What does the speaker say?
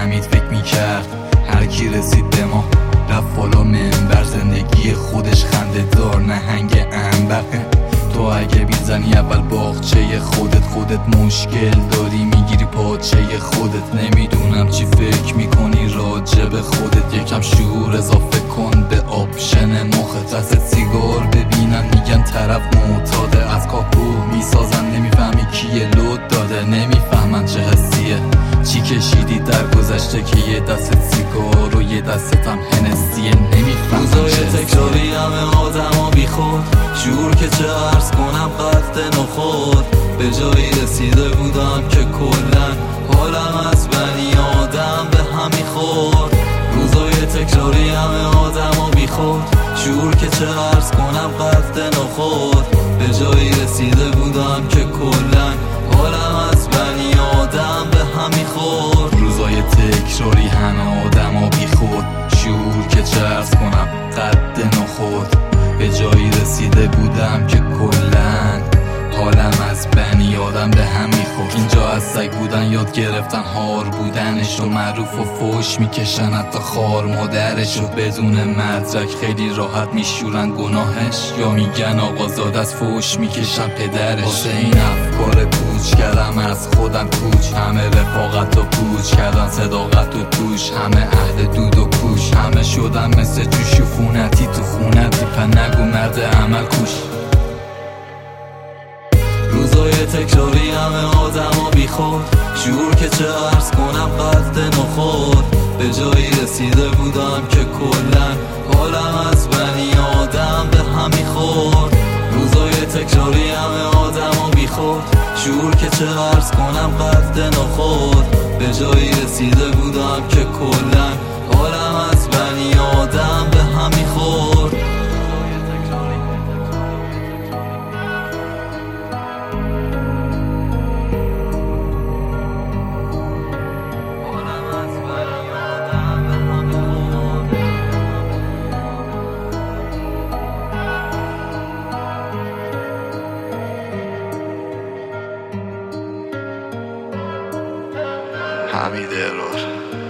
حمید فکر میکرد هر کی رسید به ما رفت بالا منبر، زندگی خودش خنده دار نهنگ انبر. تو اگه بیزنی اول باغچه خودت مشکل داری میگیری پاچه خودت. نمیدونم چی فکر میکنی راجع به خودت، یکم شعور اضافه کن به آپشن مخت. دست سیگار ببینن میگن طرف معتاده، از کاپو میسازن نمیفهمی کیه لود داده. نمیفهمن چه حسیه چی کشیدی در گذشته که یه دست سیگار و یه دستت هم هنسیه. نمیفهمن روزای تکراری همه آدما بی خود، شعور که چه عرض کنم قد نخور. به جایی رسیده بودم که کلن حالم از بنی آدم به هم میخورد. روزای تکراری همه آدما بی خود، شعور که چه عرض کنم قد نخور. به جایی رسیده بودم که کلن حالم از بنی آدم به هم میخورد. روزای تکراری همه آدما بی خود، شعور که چه عرض کنم قد نخورد. به جایی رسیده بودم که کلن حالم از بنی آدم به هم میخورد. اینجا از سگ بودن یاد گرفتن هار بودنش، و معروف و فوش میکشن حتی خار مادرش. و بدون مدرک خیلی راحت میشورن گناهش، یا میگن آقازاده از فوش میکشن پدرش. واسه این افکار پوچ کردم از خودم کوچ، همه رفاقت و پوچ کردن صداقت و توش. همه اهل دود و کوش، همه شدن مثل جوش و خونتی تو خونتی. پس نگو مرد عمل کوش. روزای تکراری همه آدما بی خود، شعور که چه عرض کنم قد نخور. به جایی رسیده بودم که کلن حالم از بنی آدم به هم میخورد. روزای تکراری همه آدما بی خود، شعور که چه عرض کنم قد نخور. به جایی رسیده بودم که کلن حالم از بنی آدم به هم میخورد. حمید ارور.